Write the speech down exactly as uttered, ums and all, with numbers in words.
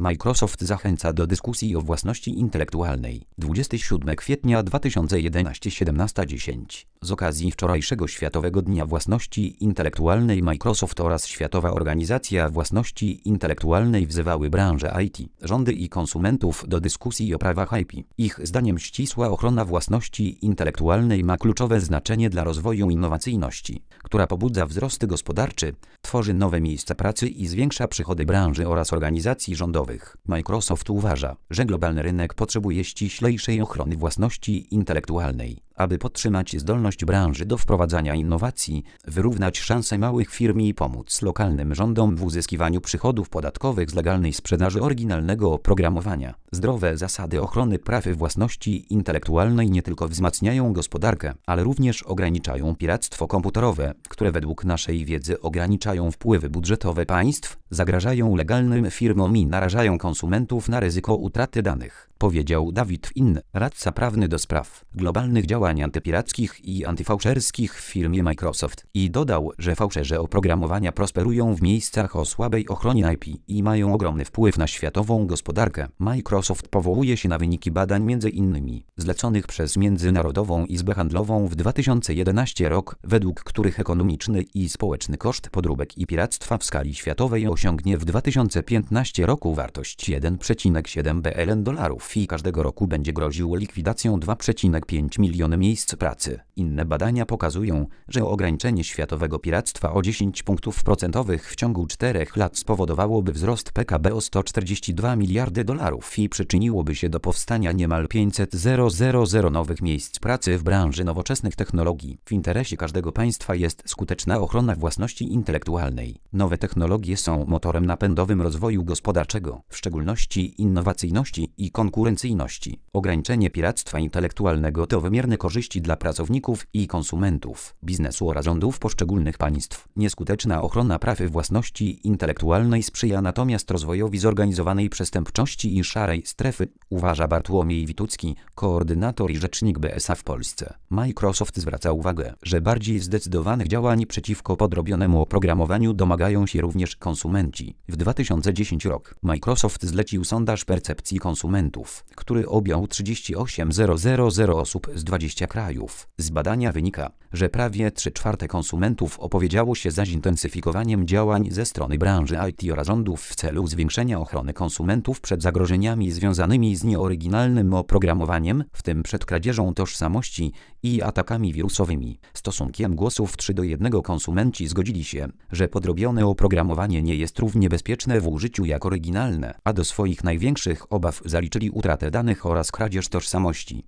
Microsoft zachęca do dyskusji o własności intelektualnej. dwudziestego siódmego kwietnia dwa tysiące jedenastego siedemnasta dziesięć. Z okazji wczorajszego Światowego Dnia Własności Intelektualnej Microsoft oraz Światowa Organizacja Własności Intelektualnej wzywały branżę I T, rządy i konsumentów do dyskusji o prawach I P. Ich zdaniem ścisła ochrona własności intelektualnej ma kluczowe znaczenie dla rozwoju innowacyjności, która pobudza wzrost gospodarczy, tworzy nowe miejsca pracy i zwiększa przychody branży oraz organizacji rządowych. Microsoft uważa, że globalny rynek potrzebuje ściślejszej ochrony własności intelektualnej, aby podtrzymać zdolność branży do wprowadzania innowacji, wyrównać szanse małych firm i pomóc lokalnym rządom w uzyskiwaniu przychodów podatkowych z legalnej sprzedaży oryginalnego oprogramowania. Zdrowe zasady ochrony praw własności intelektualnej nie tylko wzmacniają gospodarkę, ale również ograniczają piractwo komputerowe, które według naszej wiedzy ograniczają wpływy budżetowe państw, zagrażają legalnym firmom i narażają konsumentów na ryzyko utraty danych, powiedział David Finn, radca prawny do spraw globalnych działań antypirackich i antyfałszerskich w firmie Microsoft, i dodał, że fałszerze oprogramowania prosperują w miejscach o słabej ochronie I P i mają ogromny wpływ na światową gospodarkę. Microsoft powołuje się na wyniki badań między innymi zleconych przez Międzynarodową Izbę Handlową w dwa tysiące jedenastym rok, według których ekonomiczny i społeczny koszt podróbek i piractwa w skali światowej osiągnie w dwa tysiące piętnastym roku wartość jeden przecinek siedem biliona dolarów i każdego roku będzie groził likwidacją dwa przecinek pięć miliony miejsc pracy. Inne badania pokazują, że ograniczenie światowego piractwa o dziesięć punktów procentowych w ciągu czterech lat spowodowałoby wzrost P K B o sto czterdzieści dwa miliardy dolarów i przyczyniłoby się do powstania niemal pięćset tysięcy nowych miejsc pracy w branży nowoczesnych technologii. W interesie każdego państwa jest skuteczna ochrona własności intelektualnej. Nowe technologie są motorem napędowym rozwoju gospodarczego, w szczególności innowacyjności i konkurencyjności. Ograniczenie piractwa intelektualnego to wymierne korzyści dla pracowników i konsumentów, biznesu oraz rządów poszczególnych państw. Nieskuteczna ochrona praw własności intelektualnej sprzyja natomiast rozwojowi zorganizowanej przestępczości i szarej strefy, uważa Bartłomiej Witucki, koordynator i rzecznik B S A w Polsce. Microsoft zwraca uwagę, że bardziej zdecydowanych działań przeciwko podrobionemu oprogramowaniu domagają się również konsumenci. W dwa tysiące dziesiątym roku Microsoft zlecił sondaż percepcji konsumentów, który objął trzydzieści osiem tysięcy osób z dwudziestu krajów. Z badania wynika, że prawie trzy czwarte konsumentów opowiedziało się za zintensyfikowaniem działań ze strony branży I T oraz rządów w celu zwiększenia ochrony konsumentów przed zagrożeniami związanymi z nieoryginalnym oprogramowaniem, w tym przed kradzieżą tożsamości i atakami wirusowymi. Stosunkiem głosów trzy do jednego konsumenci zgodzili się, że podrobione oprogramowanie nie jest równie bezpieczne w użyciu jak oryginalne, a do swoich największych obaw zaliczyli utratę danych oraz kradzież tożsamości.